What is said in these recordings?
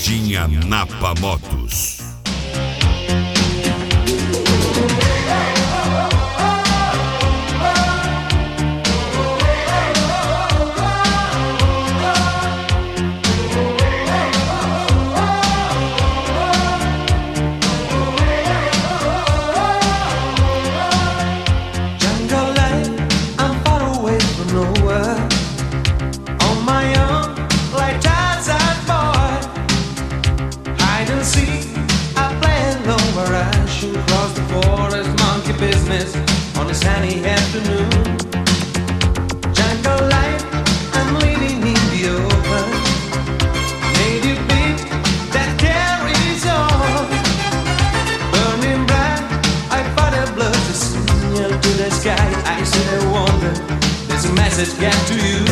Queridinha Napa Motos. On a sunny afternoon, jungle life, I'm living in the open. Native beat that carries on, burning bright. I fought a blood to signal to the sky. I said I wonder, there's a message get to you.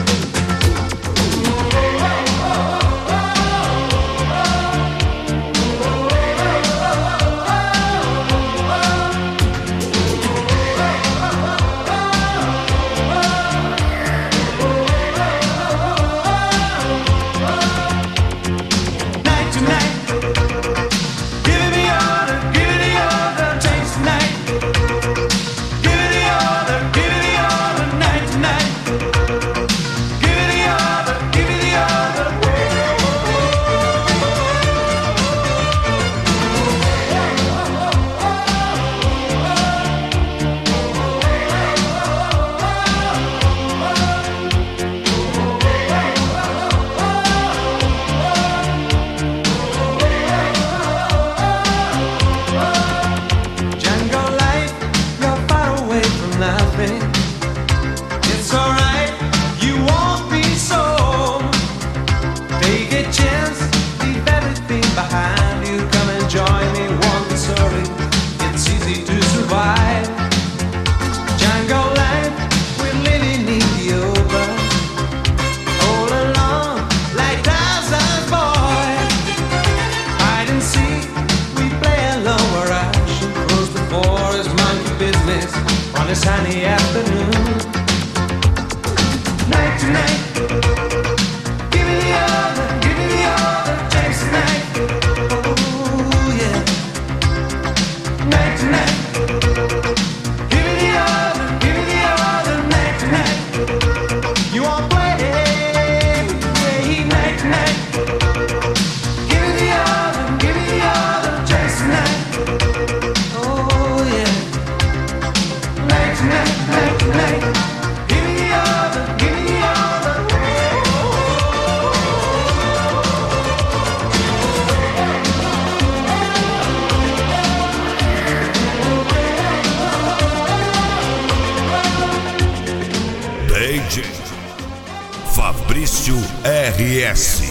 It's alright, you won't be so. Take a chance, leave everything behind you. Come and join me, won't be sorry. It's easy to survive. Jungle life, we're living in the open. All alone, like Tarzan boy. Hide and seek, we play alone where I should close the forest, monkey business. On a sunny afternoon, night to night, give me the other chance tonight. Oh yeah, night to night, give me the other night to night. You won't play, night to night. Give me the other chance tonight. Oh yeah. Night, night, night. Give me the other, give me the other. DJ Fabrício RS.